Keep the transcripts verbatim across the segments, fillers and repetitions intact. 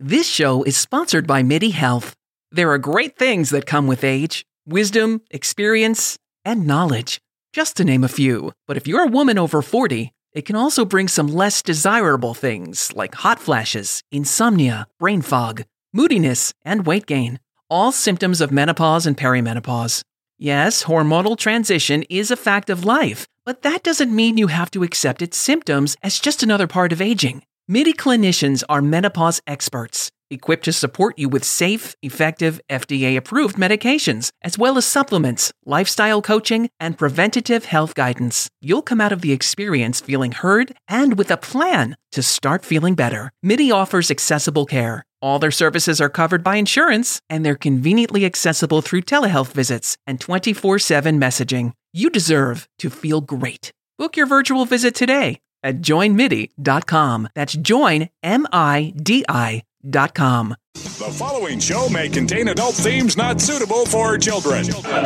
This show is sponsored by MIDI Health. There are great things that come with age: wisdom, experience, and knowledge, just to name a few. But if you're a woman over forty, it can also bring some less desirable things like hot flashes, insomnia, brain fog, moodiness, and weight gain. All symptoms of menopause and perimenopause. Yes, hormonal transition is a fact of life, but that doesn't mean you have to accept its symptoms as just another part of aging. MIDI clinicians are menopause experts, equipped to support you with safe, effective, F D A-approved medications, as well as supplements, lifestyle coaching, and preventative health guidance. You'll come out of the experience feeling heard and with a plan to start feeling better. MIDI offers accessible care. All their services are covered by insurance, and they're conveniently accessible through telehealth visits and twenty-four seven messaging. You deserve to feel great. Book your virtual visit today at join midi dot com. That's join, M I D I dot com. The following show may contain adult themes not suitable for children.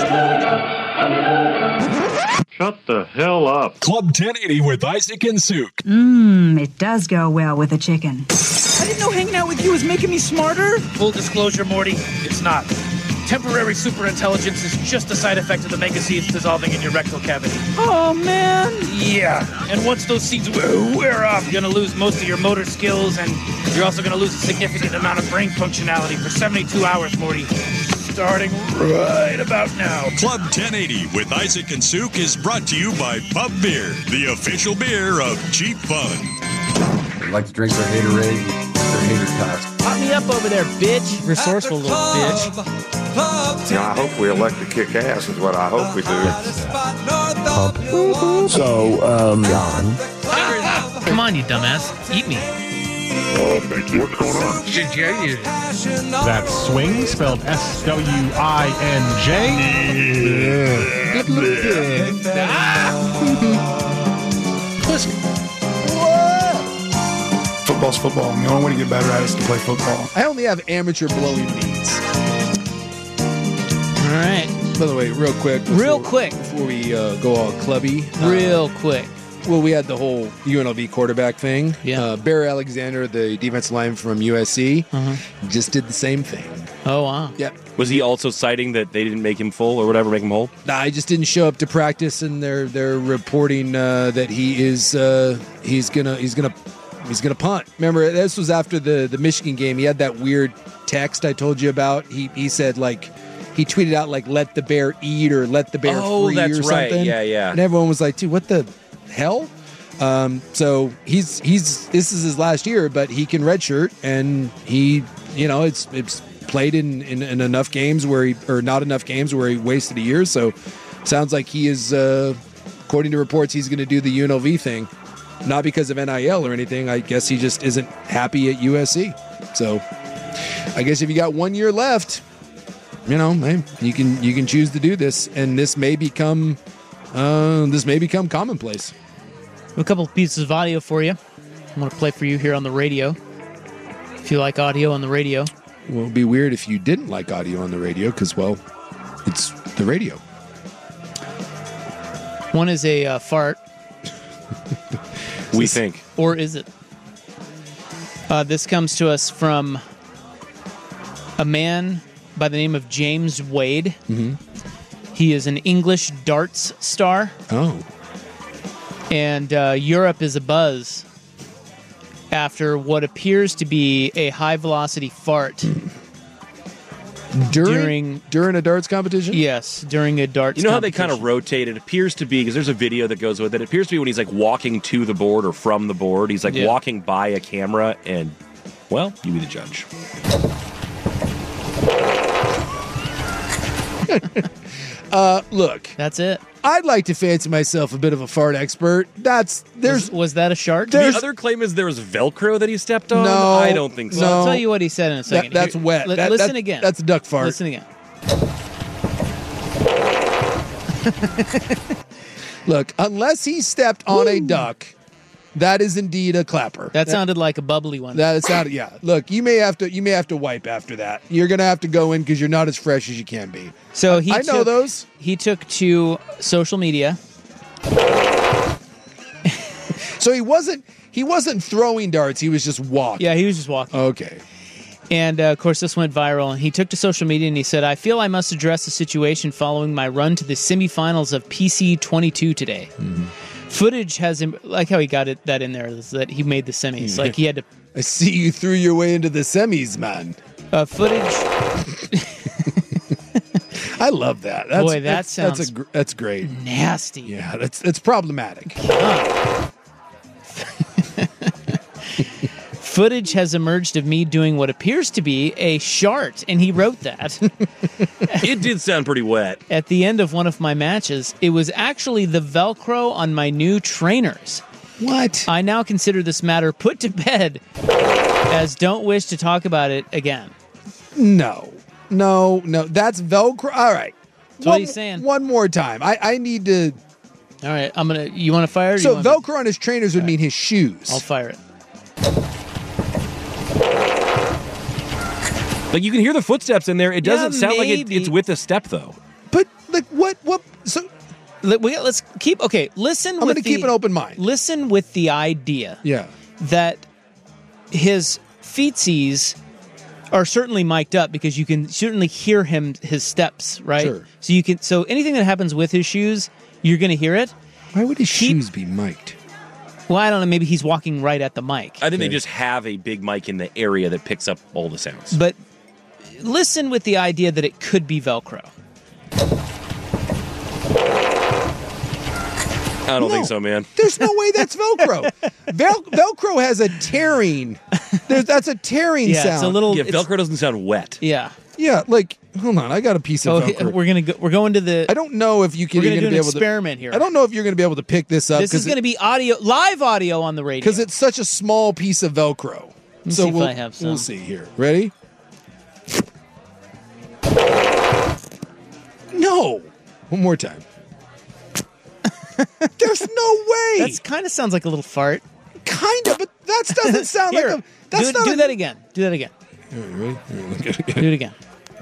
Shut the hell up. Club ten eighty with Isaac and Suk. Mmm, it does go well with a chicken. I didn't know hanging out with you was making me smarter. Full disclosure, Morty, it's not. Temporary superintelligence is just a side effect of the mega seeds dissolving in your rectal cavity. Oh, man. Yeah, and once those seeds wear off, you're going to lose most of your motor skills, and you're also going to lose a significant amount of brain functionality for seventy-two hours, Morty. Starting right about now. Club ten eighty with Isaac and Suk is brought to you by Pub Beer, the official beer of Cheap Fun. I'd like to drink their Haterade, their Hater Tots. Pop me up over there, bitch. Resourceful little bitch. Yeah, I hope we elect to kick ass is what I hope we do. So, um, John. Come on, you dumbass. Eat me. Oh, thank you. What's going on? That's swing, spelled S W I N J. Pussy. Football's football. And the only way to get better at it is to play football. I only have amateur blowing needs. All right. By the way, real quick. Before, Real quick. Before we uh, go all clubby. Real uh, quick. Well, we had the whole U N L V quarterback thing. Yeah. Uh, Barry Alexander, the defensive lineman from U S C, Uh-huh. just did the same thing. Oh, wow. Yep. Was he also citing that they didn't make him full or whatever, make him whole? Nah, he just didn't show up to practice, and they're they're reporting uh, that he is uh, he's gonna he's gonna he's gonna punt. Remember, this was after the the Michigan game. He had that weird text I told you about. He he said like. He tweeted out like "Let the bear eat" or "Let the bear oh, free" that's or right. something. Yeah, yeah. And everyone was like, "Dude, what the hell?" Um, so he's he's this is his last year, but he can redshirt, and he you know it's it's played in, in, in enough games where he or not enough games where he wasted a year. So sounds like he is, uh, according to reports, he's going to do the U N L V thing, not because of N I L or anything. I guess he just isn't happy at U S C. So I guess if you got one year left. You know, hey, you can you can choose to do this, and this may become uh, this may become commonplace. A couple pieces of audio for you. I'm going to play for you here on the radio. If you like audio on the radio, well, it'd be weird if you didn't like audio on the radio, because well, it's the radio. One is a uh, fart. we think, or is it? Uh, this comes to us from a man by the name of James Wade. Mm-hmm. He is an English darts star. Oh. And uh, Europe is abuzz after what appears to be a high-velocity fart. During, during during a darts competition? Yes, during a darts competition. You know how they kind of rotate? It appears to be, because there's a video that goes with it, it appears to be when he's like walking to the board or from the board. He's like yeah. walking by a camera, and, well, you be the judge. uh, look. That's it. I'd like to fancy myself a bit of a fart expert. That's there's was, was that a shark? The other claim is there was Velcro that he stepped on. No, I don't think so. No. I'll tell you what he said in a second. That, that's Here, wet. Li- that, listen that, again. That's a duck fart. Listen again. Look, unless he stepped on Woo. a duck. That is indeed a clapper. That, that sounded like a bubbly one. That sounded, yeah. Look, you may have to, you may have to wipe after that. You're gonna have to go in because you're not as fresh as you can be. So he, I took, know those. He took to social media. So he wasn't, he wasn't throwing darts. He was just walking. Yeah, he was just walking. Okay. And, uh, of course, this went viral. And he took to social media and he said, I feel I must address the situation following my run to the semifinals of P C twenty-two today. Mm-hmm. Footage has him, like how he got it that in there, is that he made the semis. Like he had to. I see you threw your way into the semis, man. Uh, footage. I love that. That's, Boy, that that's, sounds that's, a, gr- that's great. Nasty. Yeah, that's that's problematic. Huh. Footage has emerged of me doing what appears to be a shart, and he wrote that. It did sound pretty wet. At the end of one of my matches, it was actually the Velcro on my new trainers. What? I now consider this matter put to bed, as don't wish to talk about it again. No, no, no. That's Velcro. All right. That's what he's saying. One more time. I, I need to. All right, I'm gonna. You want to fire it? So Velcro on his trainers would mean his shoes. I'll fire it. Like you can hear the footsteps in there. It doesn't Yeah, sound like it, maybe. it's with a step though. But like what? What? So Let, we, let's keep. Okay, listen. I'm with going to the, keep an open mind. Listen with the idea. Yeah. That his feetsies are certainly mic'd up because you can certainly hear him his steps, right? Sure. So you can. So anything that happens with his shoes, you're going to hear it. Why would his Keep, shoes be mic'd? Well, I don't know. Maybe he's walking right at the mic. I think they just have a big mic in the area that picks up all the sounds. But listen with the idea that it could be Velcro. I don't No. think so, man. There's no way that's Velcro. Vel- Velcro has a tearing. There's, that's a tearing Yeah, sound. it's a little. Yeah, it's- Velcro doesn't sound wet. Yeah. Yeah, like hold on, I got a piece Oh, of Velcro. we're gonna go, we're going to the. I don't know if you can We're gonna even do an be able experiment to, here. I don't know if you're going to be able to pick this up. This is going to be audio, live audio on the radio. because it's such a small piece of Velcro. me so see if we'll, I have some. we'll see here. Ready? No. One more time. There's no way. That kind of sounds like a little fart. Kind of, but that doesn't sound Here, like a. That's do, not do a, that again. Do that again. All right, ready? All right, look at it again. Do it again.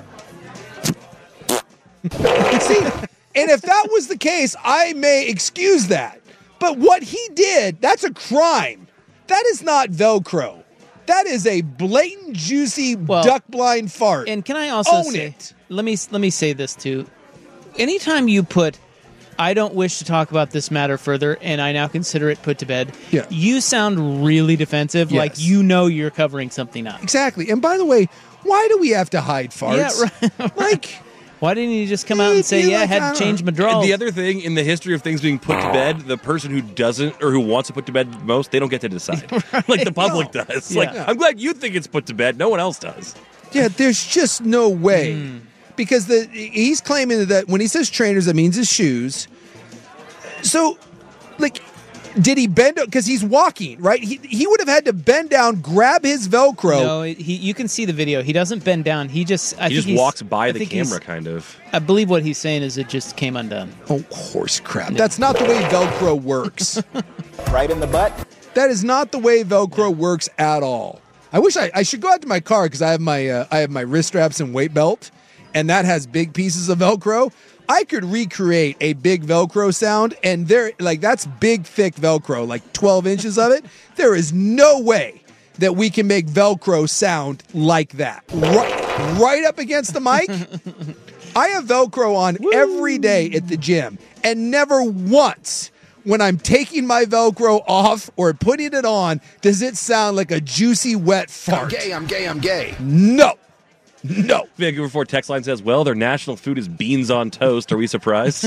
See, and if that was the case, I may excuse that. But what he did, that's a crime. That is not Velcro. That is a blatant, juicy, Well, duck blind fart. And can I also Own say, it. let me let me say this too. Anytime you put, I don't wish to talk about this matter further, and I now consider it put to bed. Yeah. You sound really defensive, Yes. like you know you're covering something up. Exactly. And by the way, why do we have to hide farts? Yeah, right. Like, Why didn't you just come out and say, You yeah, I like, I had don't to change my And drawers? the other thing in the history of things being put to bed, the person who doesn't or who wants to put to bed most, they don't get to decide. Like the public No. does. Yeah. Like, I'm glad you think it's put to bed. No one else does. yeah, there's just no way. Hmm. Because the he's claiming that when he says trainers, that means his shoes. So, like, did he bend? Because he's walking, right? He he would have had to bend down, grab his Velcro. No, he. You can see the video. He doesn't bend down. He just. I He think just he's- walks by I the think he's- camera, kind of. I believe what he's saying is it just came undone. Oh, horse crap. That's not the way Velcro works. Right in the butt. That is not the way Velcro works at all. I wish I, I should go out to my car because I have my uh, I have my wrist straps and weight belt, and that has big pieces of Velcro. I could recreate a big Velcro sound, and there, like that's big, thick Velcro, like twelve inches of it. There is no way that we can make Velcro sound like that. Right, right up against the mic. I have Velcro on Woo. every day at the gym, and never once when I'm taking my Velcro off or putting it on does it sound like a juicy, wet fart. I'm gay, I'm gay, I'm gay. No. No. Vancouver Ford text line says, well, their national food is beans on toast. Are we surprised?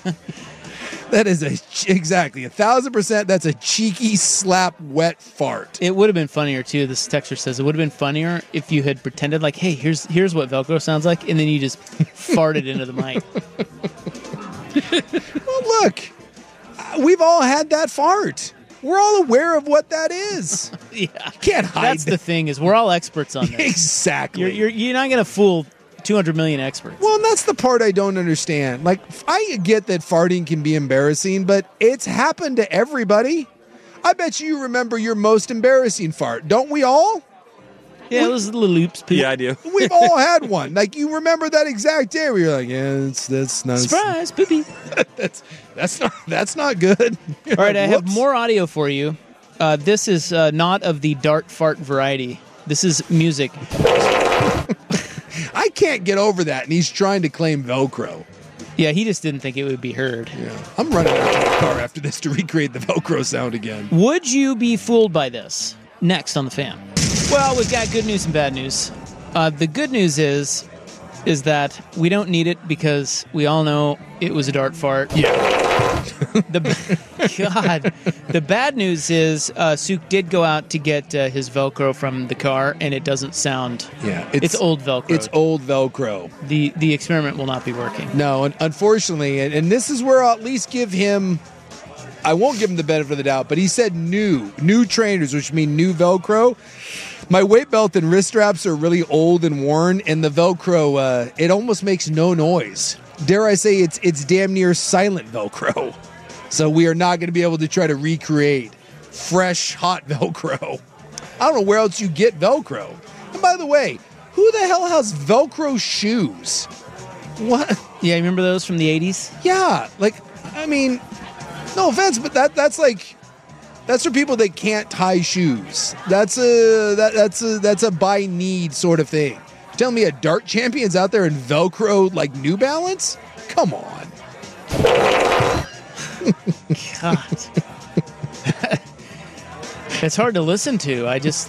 That is a, exactly, a thousand percent, that's a cheeky, slap, wet fart. It would have been funnier too. This texter says it would have been funnier if you had pretended like, "Hey, here's here's what Velcro sounds like," and then you just farted into the mic. Well, look, we've all had that fart. We're all aware of what that is. Yeah, you can't hide. That's the thing is we're all experts on this. Exactly. You're you're, you're not going to fool two hundred million experts. Well, and that's the part I don't understand. Like, I get that farting can be embarrassing, but it's happened to everybody. I bet you remember your most embarrassing fart. Don't we all? Yeah, we, it was a little oops poop. Yeah, I do. We've all had one. Like, you remember that exact day where you're like, yeah, that's that's not Surprise, poopy. that's that's not that's not good. All right, I have more audio for you. Uh, this is uh, not of the dart fart variety. This is music. I can't get over that, and he's trying to claim Velcro. Yeah, he just didn't think it would be heard. Yeah, I'm running out to the car after this to recreate the Velcro sound again. Would you be fooled by this? Next on the Fan. Well, we've got good news and bad news. Uh, the good news is, is that we don't need it because we all know it was a dart fart. Yeah. The God. The bad news is uh, Suk did go out to get uh, his Velcro from the car, and it doesn't sound. Yeah, it's, it's old Velcro. It's old Velcro. The the experiment will not be working. No, and unfortunately, and, and this is where I'll at least give him. I won't give him the benefit of the doubt, but he said new, new trainers, which mean new Velcro. My weight belt and wrist straps are really old and worn, and the Velcro, uh, it almost makes no noise. Dare I say it's it's damn near silent Velcro. So we are not going to be able to try to recreate fresh, hot Velcro. I don't know where else you get Velcro. And by the way, who the hell has Velcro shoes? What? Yeah, you remember those from the eighties? Yeah, like, I mean, no offense, but that that's like, that's for people that can't tie shoes. That's a that that's a that's a by need sort of thing. Tell me a dart champion's out there in Velcro like New Balance? Come on. God. It's hard to listen to. I just.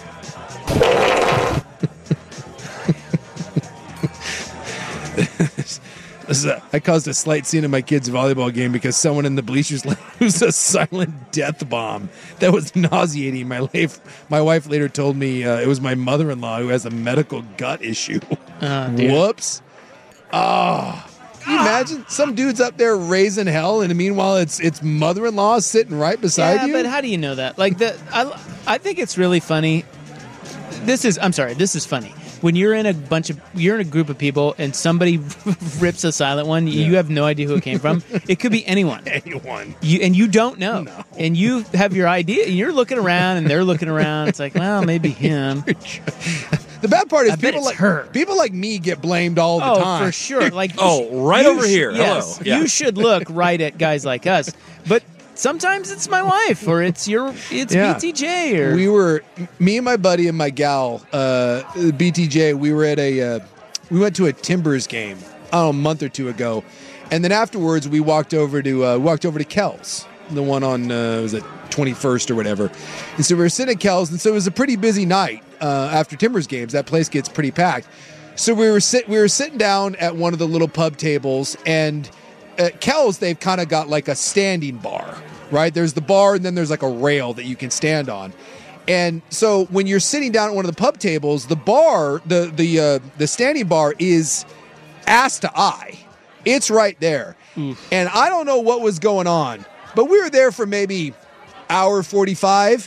I caused a slight scene in my kids' volleyball game because someone in the bleachers used a silent death bomb that was nauseating. My life, my wife later told me uh, it was my mother-in-law who has a medical gut issue. Uh, Whoops. Oh, can you imagine some dude's up there raising hell, and meanwhile it's it's mother-in-law sitting right beside yeah, you? but how do you know that? Like the, I, I think it's really funny. This is, I'm sorry, this is funny. When you're in a bunch of, you're in a group of people and somebody rips a silent one, yeah. you have no idea who it came from. It could be anyone. Anyone. You and you don't know. No. And you have your idea, and you're looking around, and they're looking around. It's like, well, maybe him. The bad part is I bet people it's like her. people like me get blamed all the oh, time. for sure. Like, oh, right you over sh- here. Yes, Hello. Yeah. You should look right at guys like us, but. Sometimes it's my wife, or it's your, it's yeah. B T J, or we were me and my buddy and my gal, uh, B T J. We were at a, uh, we went to a Timbers game, I don't know, a month or two ago, and then afterwards we walked over to uh, walked over to Kells, the one on uh, was it twenty-first or whatever, and so we were sitting at Kells, and so it was a pretty busy night uh, after Timbers games. That place gets pretty packed, so we were sit we were sitting down at one of the little pub tables and. At Kells, they've kind of got like a standing bar, right? There's the bar, and then there's like a rail that you can stand on. And so when you're sitting down at one of the pub tables, the bar, the the uh, the standing bar is ass to eye. It's right there. Oof. And I don't know what was going on, but we were there for maybe hour forty-five.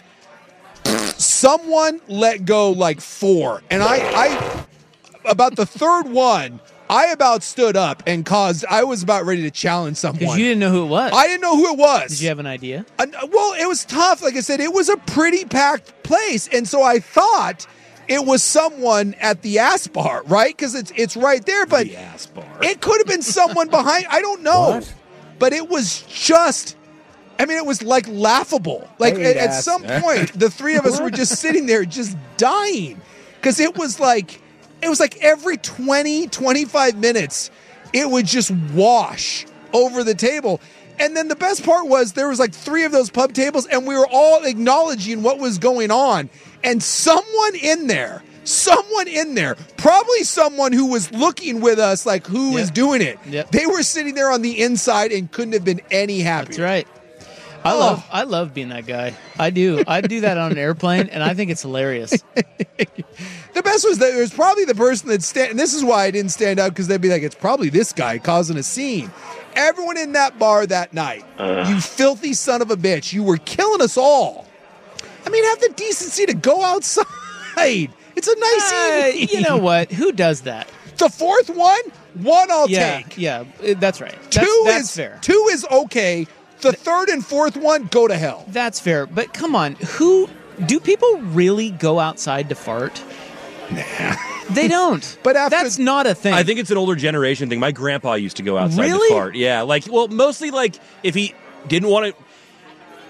Someone let go like four, and I, I about the third one. I about stood up and caused, I was about ready to challenge someone. Because you didn't know who it was. I didn't know who it was. Did you have an idea? Uh, well, it was tough. Like I said, it was a pretty packed place. And so I thought it was someone at the ass bar, right? Because it's it's right there. But the ass bar. It could have been someone behind. I don't know. What? But it was just, I mean, it was like laughable. Like at, at some point, the three of us were just sitting there just dying. Because it was like, It was like every twenty, twenty-five minutes, it would just wash over the table. And then the best part was there was like three of those pub tables, and we were all acknowledging what was going on. And someone in there, someone in there, probably someone who was looking with us like who yep. is doing it. Yep. They were sitting there on the inside and couldn't have been any happier. That's right. I oh. love I love being that guy. I do. I do that on an airplane, and I think it's hilarious. The best was that it was probably the person that stand. And this is why I didn't stand out, because they'd be like, "It's probably this guy causing a scene." Everyone in that bar that night, uh. you filthy son of a bitch, you were killing us all. I mean, have the decency to go outside. It's a nice uh, evening. You know what? Who does that? The fourth one, one I'll yeah, take. Yeah, that's right. That's, two that's is fair. Two is okay. The third and fourth one, go to hell. That's fair. But come on, who do people really go outside to fart? Nah. They don't. But after, that's not a thing. I think it's an older generation thing. My grandpa used to go outside really? to fart. Yeah, like, well, mostly like if he didn't want to.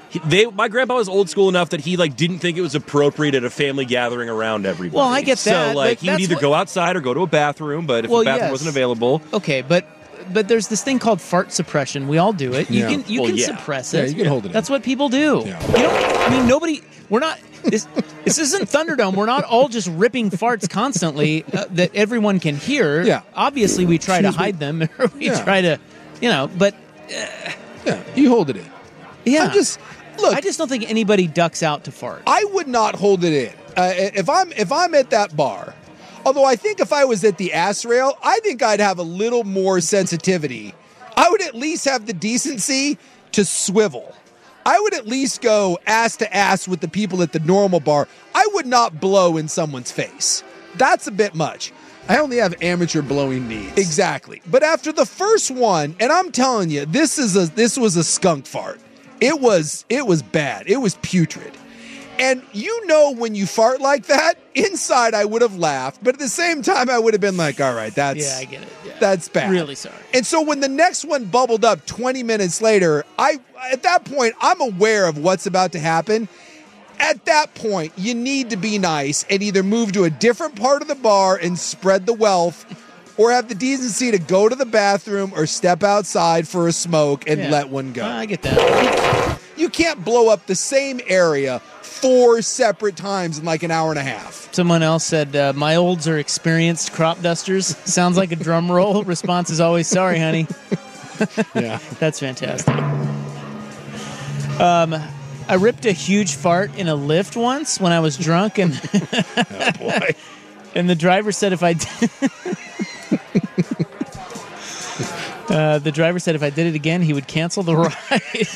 he, they my grandpa was old school enough that he like didn't think it was appropriate at a family gathering around everybody. Well, I get that, So like but he would that's either what- go outside or go to a bathroom. But if Well, the bathroom yes. wasn't available, Okay, but but there's this thing called fart suppression. We all do it. You Yeah. can you Well, can yeah. suppress Yeah, it. you can hold it in. That's what people do. Yeah. You don't. I mean, nobody. We're not. This this isn't Thunderdome. We're not all just ripping farts constantly uh, that everyone can hear. Yeah. Obviously, we try Excuse to me. hide them, or we Yeah. try to, you know. But Yeah, you hold it in. yeah, I'm just look. I just don't think anybody ducks out to fart. I would not hold it in. Uh, if I'm if I'm at that bar, although I think if I was at the ass rail, I think I'd have a little more sensitivity. I would at least have the decency to swivel. I would at least go ass to ass with the people at the normal bar. I would not blow in someone's face. That's a bit much. I only have amateur blowing needs. Exactly. But after the first one, and I'm telling you, this is a this was a skunk fart. It was it was bad. It was putrid. And you know when you fart like that, inside I would have laughed, but at the same time I would have been like, all right, that's Yeah, I get it. Yeah. that's bad. Really sorry. And so when the next one bubbled up twenty minutes later, I at that point I'm aware of what's about to happen. At that point, you need to be nice and either move to a different part of the bar and spread the wealth, or have the decency to go to the bathroom or step outside for a smoke and Yeah. let one go. I get that. You can't blow up the same area four separate times in like an hour and a half. Someone else said, uh, my olds are experienced crop dusters. Sounds like a drum roll. Response is always, sorry, honey. Yeah. That's fantastic. Um, I ripped a huge fart in a lift once when I was drunk, and Oh boy. and the driver said if I did, uh, the driver said if I did it again, he would cancel the ride.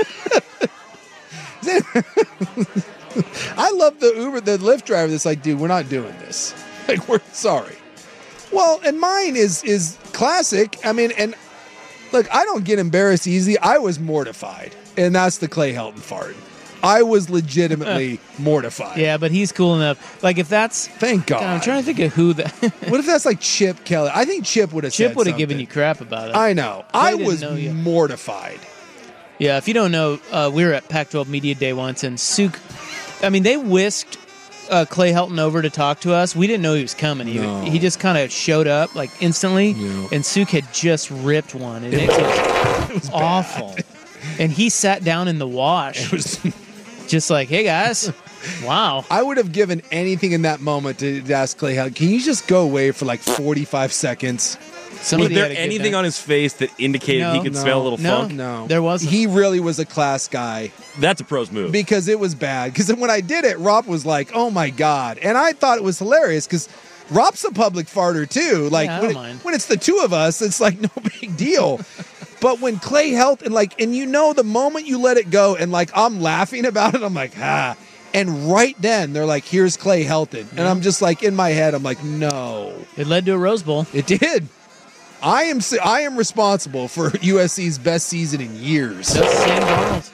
I love the Uber, the Lyft driver that's like, dude, we're not doing this. Like, we're sorry. Well, and mine is is classic. I mean, and look, I don't get embarrassed easy. I was mortified. And that's the Clay Helton fart. I was legitimately mortified. Yeah, but he's cool enough. Like if that's Thank God. God, I'm trying to think of who that. What if that's like Chip Kelly? I think Chip would have said Chip would have given something. you crap about it. I know. Clay I didn't was know you. mortified. Yeah, if you don't know, uh, we were at Pac twelve Media Day once, and Suk, I mean, they whisked uh, Clay Helton over to talk to us. We didn't know he was coming. He, No. he just kind of showed up, like, instantly, Yeah. and Suk had just ripped one. And it, was, It was awful. And he sat down in the wash, It was. just like, hey, guys, wow. I would have given anything in that moment to, to ask Clay Helton, can you just go away for like forty-five seconds? was Somebody there had a good anything night. on his face that indicated No. he could No. smell a little No. funk? No. There wasn't. He really was a class guy. That's a pro's move. Because it was bad. Because when I did it, Rob was like, oh my God. And I thought it was hilarious because Rob's a public farter too. Like Yeah, I when, don't it- mind. when it's the two of us, it's like no big deal. But when Clay Helton, like, and you know, the moment you let it go and like I'm laughing about it, I'm like, ah. And right then they're like, here's Clay Helton. And I'm just like, in my head, I'm like, no. It led to a Rose Bowl. It did. I am I am responsible for U S C's best season in years. That's Sam Darnold.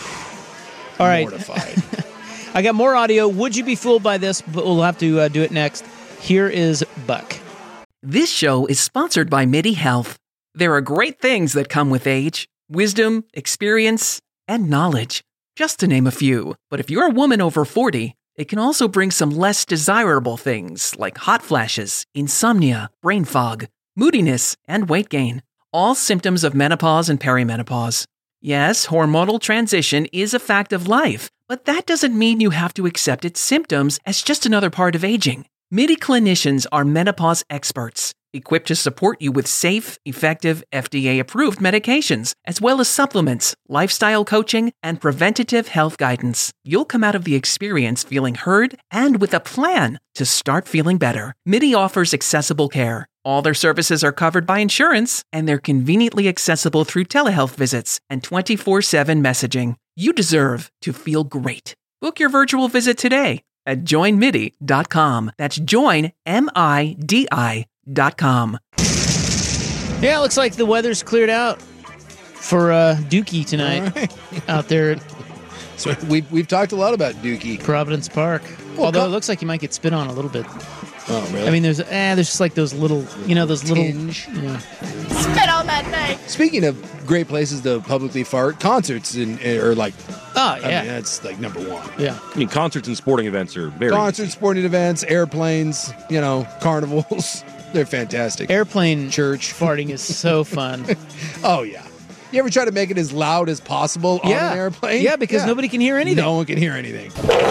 All right. Mortified. I got more audio. Would you be fooled by this? But we'll have to uh, do it next. Here is Buck. This show is sponsored by MIDI Health. There are great things that come with age, wisdom, experience, and knowledge, just to name a few. But if you're a woman over forty, it can also bring some less desirable things like hot flashes, insomnia, brain fog, moodiness, and weight gain, all symptoms of menopause and perimenopause. Yes, hormonal transition is a fact of life, but that doesn't mean you have to accept its symptoms as just another part of aging. MIDI clinicians are menopause experts, equipped to support you with safe, effective, F D A-approved medications, as well as supplements, lifestyle coaching, and preventative health guidance. You'll come out of the experience feeling heard and with a plan to start feeling better. MIDI offers accessible care. All their services are covered by insurance, and they're conveniently accessible through telehealth visits and twenty-four seven messaging. You deserve to feel great. Book your virtual visit today at join midi dot com. That's join, M I D I dot com. Yeah, it looks like the weather's cleared out for uh, Dookie tonight right. out there at So we've, we've talked a lot about Dookie. Providence Park. Well, Although co- it looks like you might get spit on a little bit. Oh, really? I mean, there's eh, there's just like those little, you know, those little. Tinge. Yeah. Spit on that thing. Speaking of great places to publicly fart, concerts in, are like, oh yeah, I mean, that's like number one. Yeah, I mean, concerts and sporting events are very concerts, sporting events, airplanes, you know, carnivals. They're fantastic. Airplane church farting is so fun. Oh yeah. You ever try to make it as loud as possible on Yeah. an airplane? Yeah, because nobody can hear anything. No one can hear anything.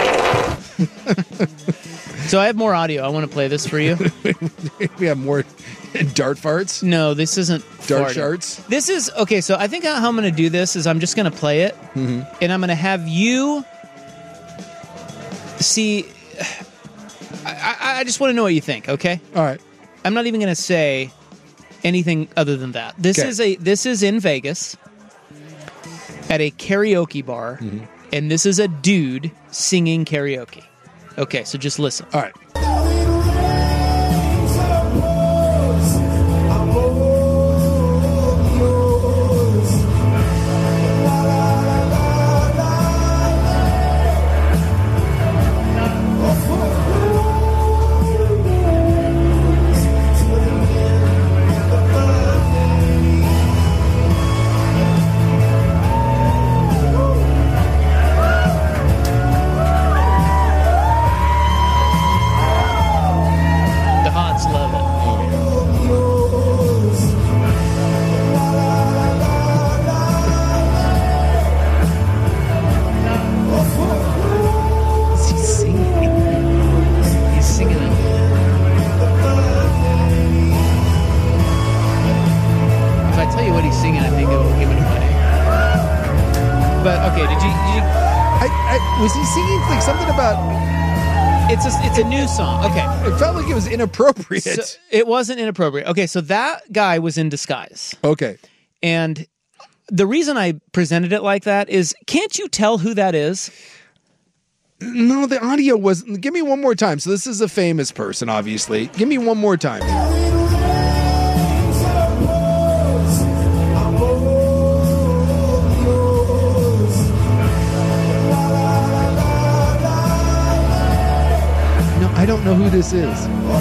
So I have more audio. I want to play this for you. We have more dart farts? No, this isn't Dart farting. sharts? This is, okay, so I think how I'm going to do this is I'm just going to play it, Mhm. and I'm going to have you see, I, I, I just want to know what you think, okay? All right. I'm not even going to say anything other than that. This Okay. is a this is in Vegas at a karaoke bar, Mm-hmm. and this is a dude singing karaoke. Okay, so just listen. All right. The Hots love it. What's he singing? He's singing it. If I tell you what he's singing, I think it will give it away. But okay, did you? Did you I, I, was he singing like something about? It's a it's a new song. Okay, It felt like it was inappropriate. so it wasn't inappropriate. Okay, so that guy was in disguise, okay. and the reason I presented it like that is, can't you tell who that is? No, the audio was. Give me one more time. So this is a famous person, obviously. Give me one more time. No, I don't know who this is.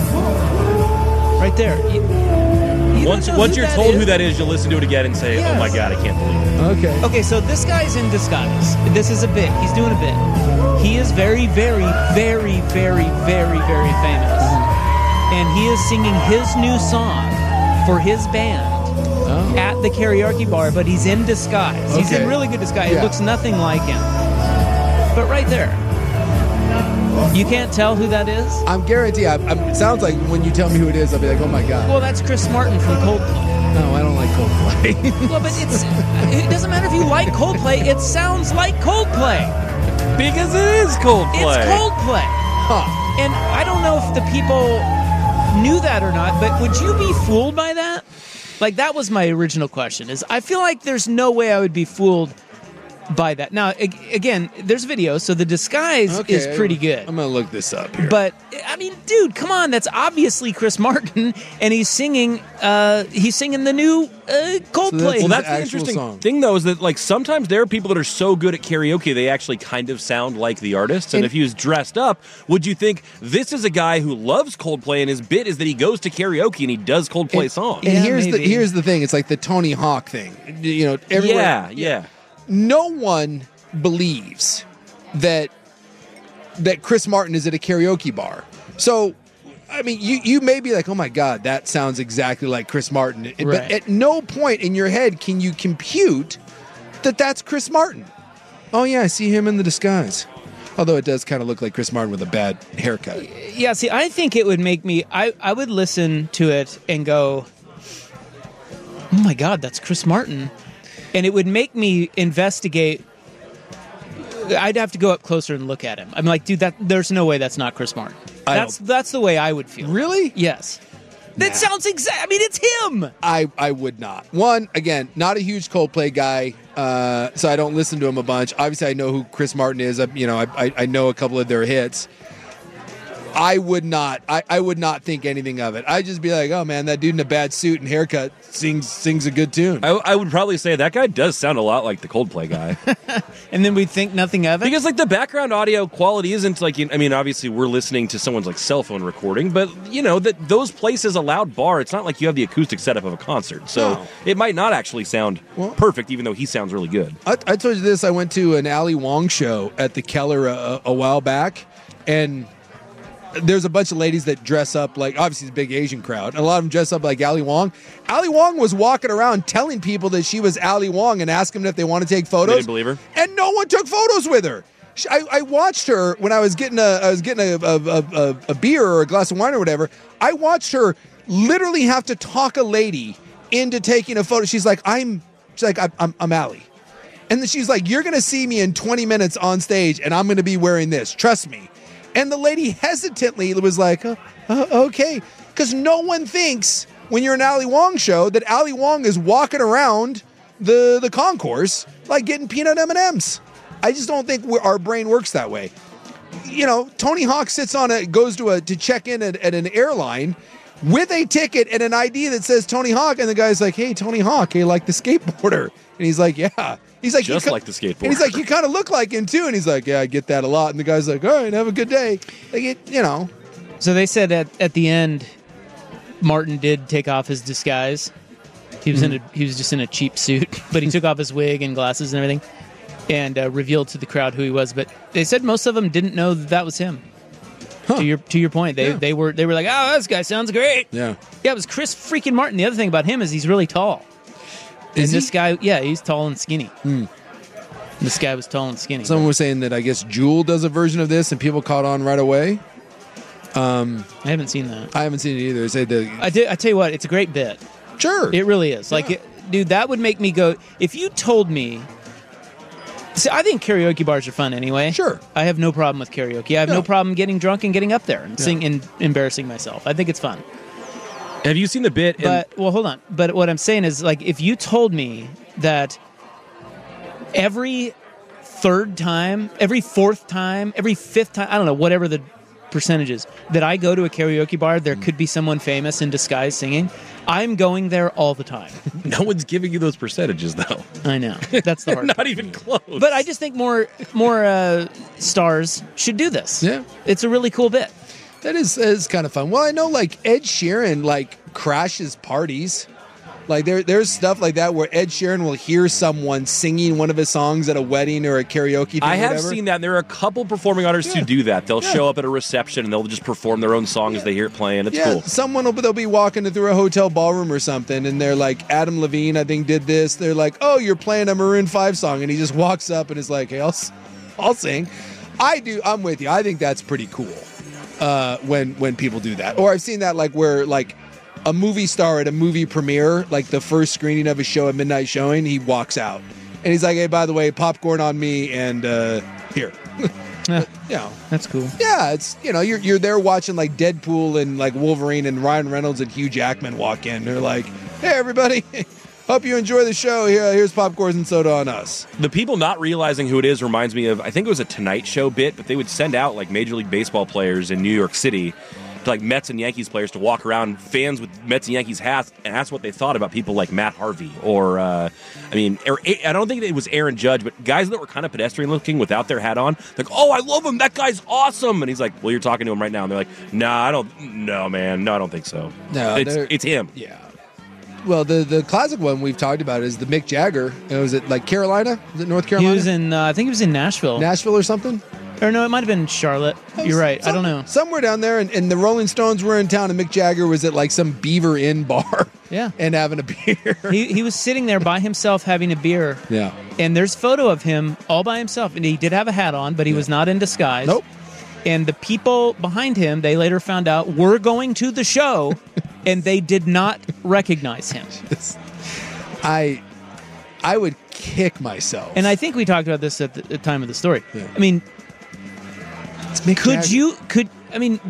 Right there. You- you Once don't know once who you're that told is? who that is, you'll listen to it again and say, "Oh my Yes. god, I can't believe it." Okay. Okay, so this guy's in disguise. This is a bit. He's doing a bit. He is very, very, very, very, very, very famous. And he is singing his new song for his band Oh. at the karaoke bar, but he's in disguise. He's Okay. in really good disguise. It Yeah. looks nothing like him. But right there. You can't tell who that is? I'm guaranteed. I, I'm, it sounds like when you tell me who it is, I'll be like, "Oh my god." Well, that's Chris Martin from Coldplay. No, I don't like Coldplay. Well, but it's it doesn't matter if you like Coldplay. It sounds like Coldplay. Because it is Coldplay. It's Coldplay. Huh. And I don't know if the people knew that or not, but would you be fooled by that? Like, that was my original question. Is I feel like there's no way I would be fooled by that. Now, ag- again, there's video, so the disguise Okay, is pretty good. I'm gonna look this up here. But I mean, dude, come on! That's obviously Chris Martin, and he's singing. Uh, he's singing the new uh, Coldplay. Well, that's the actual interesting song. thing, though, is that like sometimes there are people that are so good at karaoke they actually kind of sound like the artists. And, And- if he was dressed up, would you think this is a guy who loves Coldplay and his bit is that he goes to karaoke and he does Coldplay and, songs? and Yeah, here's maybe. the here's the thing. It's like the Tony Hawk thing. You know, everywhere. yeah, yeah. No one believes that that Chris Martin is at a karaoke bar. So, I mean, you you may be like, "Oh my god, that sounds exactly like Chris Martin." But Right. at no point in your head can you compute that that's Chris Martin. Oh yeah, I see him in the disguise. Although it does kind of look like Chris Martin with a bad haircut. Yeah, see, I think it would make me. I I would listen to it and go, "Oh my God, that's Chris Martin," and it would make me investigate. I'd have to go up closer and look at him. I'm like, dude, that there's no way that's not Chris Martin. I That's don't- that's the way I would feel. Really? Yes. That sounds exact. I mean, it's him. I, I would not. One, again, not a huge Coldplay guy, uh, so I don't listen to him a bunch. Obviously, I know who Chris Martin is. I, you know, I, I, I know a couple of their hits. I would not. I, I would not think anything of it. I'd just be like, oh man, that dude in a bad suit and haircut sings sings a good tune. I, I would probably say that guy does sound a lot like the Coldplay guy. And then we'd think nothing of it? Because like the background audio quality isn't like, I mean, obviously we're listening to someone's like cell phone recording, but you know, that those places a loud bar, it's not like you have the acoustic setup of a concert. So No. it might not actually sound Well- perfect, even though he sounds really good. I, I told you this. I went to an Ali Wong show at the Keller a, a while back, and there's a bunch of ladies that dress up like, obviously it's a big Asian crowd, and a lot of them dress up like Ali Wong. Ali Wong was walking around telling people that she was Ali Wong and asking them if they want to take photos. They didn't believe her? And no one took photos with her. She- I, I watched her when I was getting a I was getting a, a, a, a beer or a glass of wine or whatever. I watched her literally have to talk a lady into taking a photo. She's like, I'm she's like, I'm I'm, I'm Ali. And then she's like, you're going to see me in twenty minutes on stage, and I'm going to be wearing this. Trust me. And the lady hesitantly was like, uh, uh, okay. Because no one thinks when you're an Ali Wong show that Ali Wong is walking around the, the concourse like getting peanut M and M's. I just don't think we're, our brain works that way. You know, Tony Hawk sits on a, goes to a to check in at, at an airline with a ticket and an I D that says Tony Hawk, and the guy's like, hey, Tony Hawk, hey, like the skateboarder. And he's like, yeah. He's like, Just you like the skateboarder. And he's like, you kind of look like him too. And he's like, yeah, I get that a lot. And the guy's like, all right, have a good day. Like, it, you know. So they said at, at the end, Martin did take off his disguise. He was Mm-hmm. in a he was just in a cheap suit, but he took off his wig and glasses and everything, and uh, revealed to the crowd who he was. But they said most of them didn't know that, that was him. To your to your point, they Yeah. they were they were like, oh, this guy sounds great. Yeah. Yeah, it was Chris freaking Martin. The other thing about him is he's really tall. Is and this he? guy, yeah, he's tall and skinny. Hmm. This guy was tall and skinny. Someone was saying that I guess Jewel does a version of this, and people caught on right away. Um, I haven't seen that. I haven't seen it either. They say the I, did, I tell you what, it's a great bit. Sure. It really is. Like, it, dude, that would make me go, if you told me, see, I think karaoke bars are fun anyway. Sure. I have no problem with karaoke. I have Yeah. no problem getting drunk and getting up there and Yeah. sing and embarrassing myself. I think it's fun. Have you seen the bit? in- But, well, hold on. But what I'm saying is, like, if you told me that every third time, every fourth time, every fifth time, I don't know, whatever the percentage is, that I go to a karaoke bar, there could be someone famous in disguise singing, I'm going there all the time. No one's giving you those percentages, though. I know. That's the hard Not part. even close. But I just think more more uh, stars should do this. Yeah. It's a really cool bit. That is, that is kind of fun. Well, I know like Ed Sheeran like crashes parties. Like there, there's stuff like that where Ed Sheeran will hear someone singing one of his songs at a wedding or a karaoke thing. I or have whatever. seen that. And there are a couple performing artists who do that. They'll show up at a reception and they'll just perform their own songs as they hear it playing. It's yeah, cool. someone will they'll be walking through a hotel ballroom or something, and they're like, Adam Levine, I think, did this. They're like, oh, you're playing a Maroon five song, and he just walks up and is like, hey, I'll, s- I'll sing. I do. I'm with you. I think that's pretty cool uh, when when people do that. Or I've seen that like where like a movie star at a movie premiere, like the first screening of a show at midnight showing, he walks out and he's like, hey, by the way, popcorn on me, and uh, here. Yeah. You know. That's cool. Yeah, it's, you know, you're you're there watching like Deadpool and like Wolverine and Ryan Reynolds and Hugh Jackman walk in. They're like, hey, everybody, hope you enjoy the show. Here, here's popcorn and soda on us. The people not realizing who it is reminds me of, I think it was a Tonight Show bit, but they would send out like Major League Baseball players in New York City to like Mets and Yankees players to walk around, fans with Mets and Yankees hats, and ask what they thought about people like Matt Harvey or, uh, I mean, er, I don't think it was Aaron Judge, but guys that were kind of pedestrian looking without their hat on, like, oh, I love him, that guy's awesome, and he's like, well, you're talking to him right now, and they're like, nah, I don't, no, man, no, I don't think so. No, it's they're- it's him. Yeah. Well, the the classic one we've talked about is the Mick Jagger. And was it like Carolina? Was it North Carolina? He was in, uh, I think he was in Nashville. Nashville or something? Or no, it might have been Charlotte. You're right. I don't know. Somewhere down there, and, and the Rolling Stones were in town, and Mick Jagger was at like some Beaver Inn bar. Yeah. And having a beer. He he was sitting there by himself having a beer. Yeah. And there's photo of him all by himself. And he did have a hat on, but he was not in disguise. Nope. And the people behind him, they later found out, were going to the show, and they did not recognize him. I I would kick myself. And I think we talked about this at the, the time of the story. Yeah. I mean, It's Mick could Jagger. you, could, I mean, w-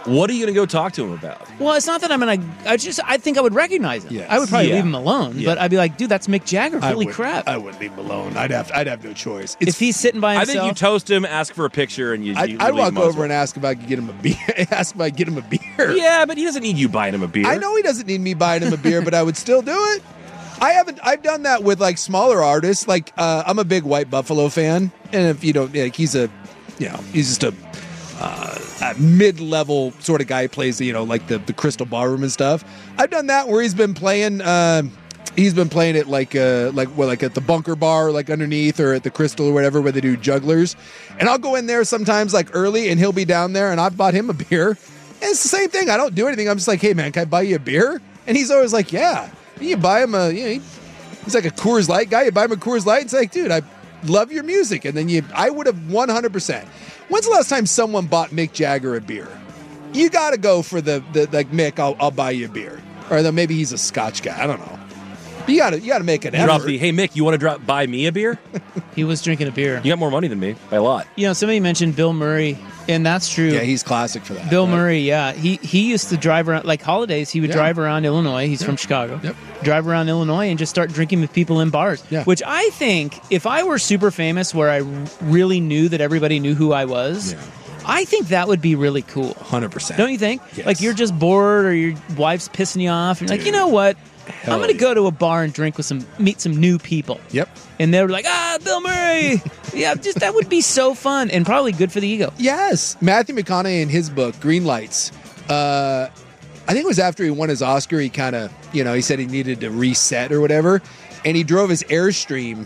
What are you going to go talk to him about? Well, it's not that I'm gonna. I just. I think I would recognize him. Yes. I would probably Yeah. leave him alone. Yeah. But I'd be like, dude, that's Mick Jagger. I Holy would- crap! I wouldn't leave him alone. I'd have I'd have no choice. if he's sitting by I himself, think you toast him, ask for a picture, and you. I'd, you I'd leave walk him over elsewhere. and ask if I could get him a beer. ask if I could get him a beer. Yeah, but he doesn't need you buying him a beer. I know he doesn't need me buying him a beer, but I would still do it. I haven't. I've done that with like smaller artists. Like uh, I'm a big White Buffalo fan, and if you don't, like he's a, you know, he's just a, uh, a mid-level sort of guy. Who plays, you know, like the the Crystal Ballroom and stuff. I've done that where he's been playing. Uh, he's been playing it like uh, like well, like at the Bunker Bar, like underneath, or at the Crystal or whatever, where they do jugglers. And I'll go in there sometimes like early, and he'll be down there, and I've bought him a beer. And it's the same thing. I don't do anything. I'm just like, hey man, can I buy you a beer? And he's always like, yeah. You buy him a, you know, he, he's like a Coors Light guy. You buy him a Coors Light. It's like, dude, I love your music. And then you, I would have one hundred percent. When's the last time someone bought Mick Jagger a beer? You got to go for the, the like, Mick, I'll, I'll buy you a beer. Or then maybe he's a Scotch guy. I don't know. But you got to, you got to make an You drop effort. the, hey, Mick, you want to drop buy me a beer? he was drinking a beer. You got more money than me by a lot. You know, somebody mentioned Bill Murray, and that's true. Yeah, he's classic for that. Bill right? Murray, yeah, he he used to drive around like holidays. He would Yeah. drive around Illinois. He's from Chicago. Yep. Drive around Illinois and just start drinking with people in bars. Yeah. Which I think, if I were super famous, where I really knew that everybody knew who I was, Yeah. I think that would be really cool. one hundred percent. Don't you think? Yes. Like you're just bored, or your wife's pissing you off, and you're like, you know what? Hell I'm going to yeah. go to a bar and drink with some, meet some new people. Yep. And they were like, ah, Bill Murray. yeah, just that would be so fun and probably good for the ego. Yes. Matthew McConaughey in his book, Green Lights, uh, I think it was after he won his Oscar, he kind of, you know, he said he needed to reset or whatever. And he drove his Airstream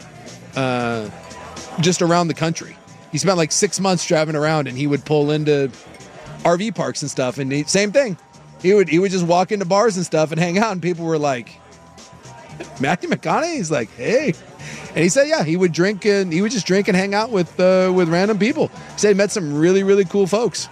uh, just around the country. He spent like six months driving around, and he would pull into R V parks and stuff. And he, same thing. He would he would just walk into bars and stuff and hang out. And people were like, Matthew McConaughey? He's like, hey. And he said, yeah, he would drink and he would just drink and hang out with uh, with random people. He said he met some really, really cool folks.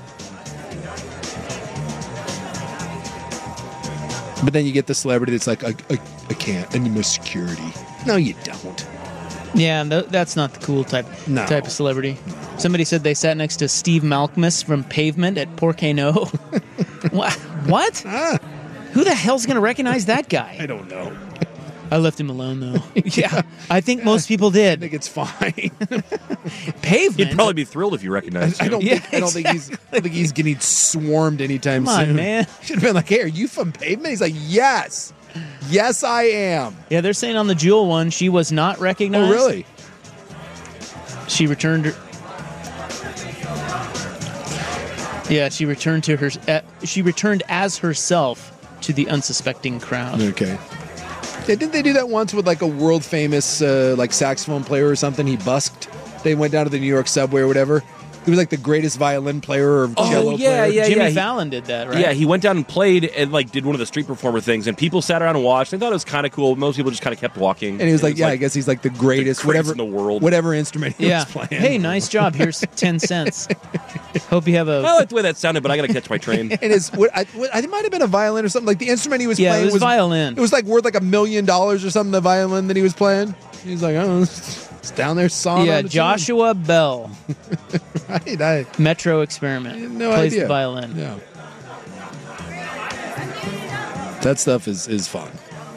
But then you get the celebrity that's like, I, I, I can't. I need more security. No, you don't. Yeah, th- that's not the cool type No. type of celebrity. Somebody said they sat next to Steve Malkmus from Pavement at Porque No. what? What? Ah, Who the hell's going to recognize that guy? I don't know. I left him alone, though. yeah, I think most people I did. think it's fine. Pavement? He'd probably be thrilled if you recognized I him. don't Yeah, think I don't think he's I don't think he's getting swarmed anytime Come on, soon. man. Should have been like, hey, are you from Pavement? He's like, yes. Yes, I am. Yeah, they're saying on the Jewel one, she was not recognized. Oh, really? She returned her. Yeah, she returned to her. Uh, she returned as herself to the unsuspecting crowd. Okay. Yeah, didn't they do that once with like a world famous uh, like saxophone player or something? He busked. They went down to the New York subway or whatever. He was like the greatest violin player or Oh, cello yeah, player. yeah, Jimmy yeah. He- Fallon did that, right? Yeah, he went down and played and like did one of the street performer things, and people sat around and watched. They thought it was kind of cool. Most people just kind of kept walking. And he was like, yeah, I guess he's like the greatest, greatest whatever in the world. whatever instrument he Yeah. was playing. Hey, nice job. Here's ten cents. Hope you have a. I like the way that sounded, but I got to catch my train. And his, what, I, what, I think it might have been a violin or something. Like the instrument he was Yeah, it playing was violin. It was like worth like a million dollars or something. The violin that he was playing. He's like, oh, it's down there sawing. yeah, on the Joshua Bell, tune. Right, I, Metro Experiment, no plays idea. the violin. Yeah. That stuff is is fun.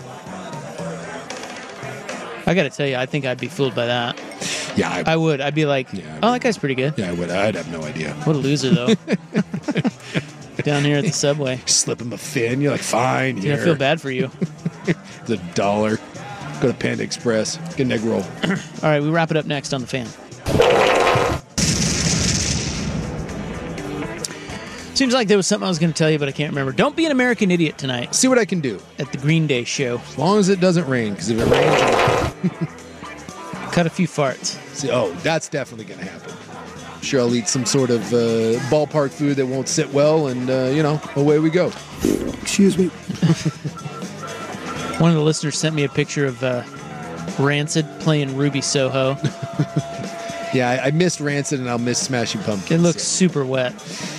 I got to tell you, I think I'd be fooled by that. Yeah, I, I would. I'd be like, Yeah, oh, that guy's pretty good. yeah, I would. I'd have no idea. What a loser, though. Down here at the subway. Slip him a fin. You're like, fine. Dude, I Here. feel bad for you. It's a dollar. Go to Panda Express. Get an egg roll. All right, we wrap it up next on The Fan. Seems like there was something I was going to tell you, but I can't remember. Don't be an American idiot tonight See what I can do. at the Green Day show. As long as it doesn't rain, because if it rains, Cut a few farts. see, oh, that's definitely going to happen. Sure, I'll eat some sort of uh, ballpark food that won't sit well, and uh, you know, away we go. Excuse me. One of the listeners sent me a picture of uh, Rancid playing Ruby Soho. Yeah, I, I missed Rancid, and I'll miss Smashing Pumpkins. It looks super wet.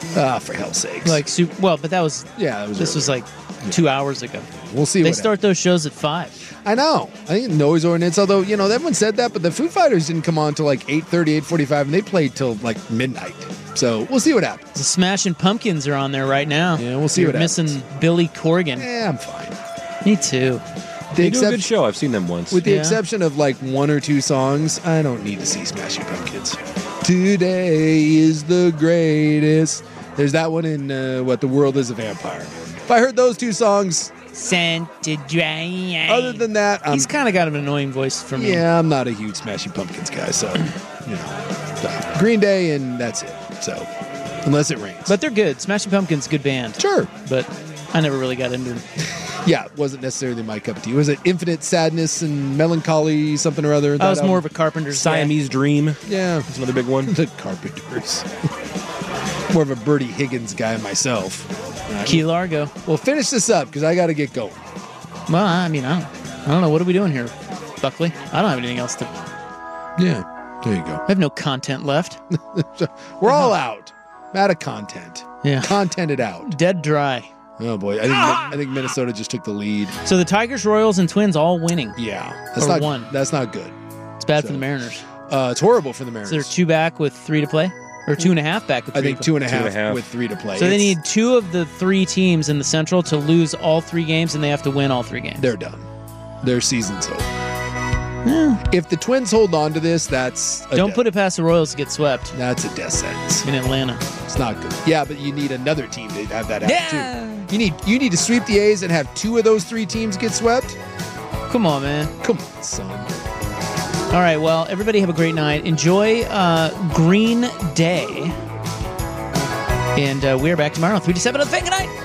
Ah, for hell's sakes. Like, super, well, but that was, yeah, that was this early. was like two hours ago. We'll see They what start those shows at five. I know. I think noise ordinance, although, you know, everyone said that, but the Foo Fighters didn't come on till like eight thirty, eight forty-five, and they played till like midnight. So we'll see what happens. The Smashing Pumpkins are on there right now. Yeah, we'll see You're what missing happens. Billy Corgan. Yeah, I'm fine. Me too. They The do a excep- good show. I've seen them once. With the Yeah. exception of like one or two songs, I don't need to see Smashing Pumpkins. Today is the greatest. There's that one in uh, what, The World is a Vampire. If I heard those two songs, Santa Dry. other than that, I'm, He's kind of got an annoying voice for me. yeah, I'm not a huge Smashing Pumpkins guy. So, you know, so, Green Day and that's it. So, unless it rains. But they're good. Smashing Pumpkins, good band. Sure. But I never really got into them. Yeah, it wasn't necessarily my cup of tea. Was it Infinite Sadness and Melancholy, something or other? I was more of a Carpenter's Siamese Dream. Yeah. That's another big one. The Carpenters. More of a Bertie Higgins guy myself. guy. Key Largo. Well, finish this up because I got to get going. Well, I mean, I don't, I don't know. What are we doing here, Buckley? I don't have anything else to... Yeah, there you go. I have no content left. We're all out. I'm out of content. Yeah. Contented out. Dead dry. Oh, boy. I think I think Minnesota just took the lead. So the Tigers, Royals, and Twins all winning. Yeah. That's Or not, one. That's not good. It's bad So, for the Mariners. Uh, it's horrible for the Mariners. So they're two back with three to play? Or two and a half back with I three think to two play? and, a half, half with three to play. So they It's- need two of the three teams in the Central to lose all three games, and they have to win all three games. They're done. Their season's over. If the Twins hold on to this, that's a Don't death- put it past the Royals to get swept That's a death sentence. in Atlanta. It's not good. Yeah, but you need another team to have that happen Yeah. too. You need you need to sweep the A's and have two of those three teams get swept. Come on, man. Come on, son. All right, well, everybody have a great night. Enjoy uh, Green Day. And uh, we're back tomorrow, three to seven on the Fan. Good night.